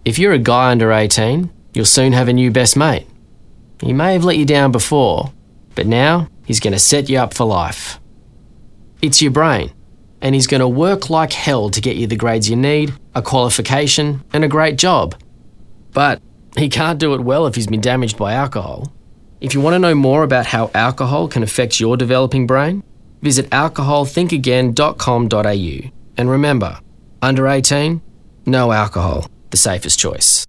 If you're a guy under 18, you'll soon have a new best mate. He may have let you down before, but now he's going to set you up for life. It's your brain, and he's going to work like hell to get you the grades you need, a qualification, and a great job. But he can't do it well if he's been damaged by alcohol. If you want to know more about how alcohol can affect your developing brain, visit alcoholthinkagain.com.au. And remember, under 18, no alcohol, the safest choice.